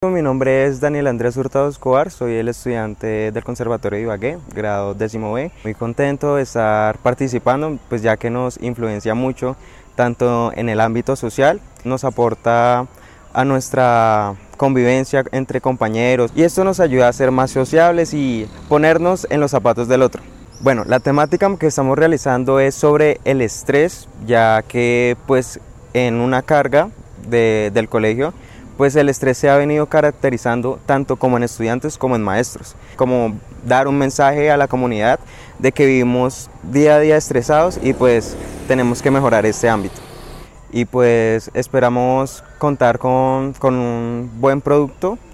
Mi nombre es Daniel Andrés Hurtado Escobar, soy el estudiante del Conservatorio de Ibagué, grado 10º B. Muy contento de estar participando, pues ya que nos influencia mucho, tanto en el ámbito social, nos aporta a nuestra convivencia entre compañeros y esto nos ayuda a ser más sociables y ponernos en los zapatos del otro. Bueno, la temática que estamos realizando es sobre el estrés, ya que pues en una carga del colegio, pues el estrés se ha venido caracterizando tanto como en estudiantes como en maestros, como dar un mensaje a la comunidad de que vivimos día a día estresados y pues tenemos que mejorar este ámbito. Y pues esperamos contar con un buen producto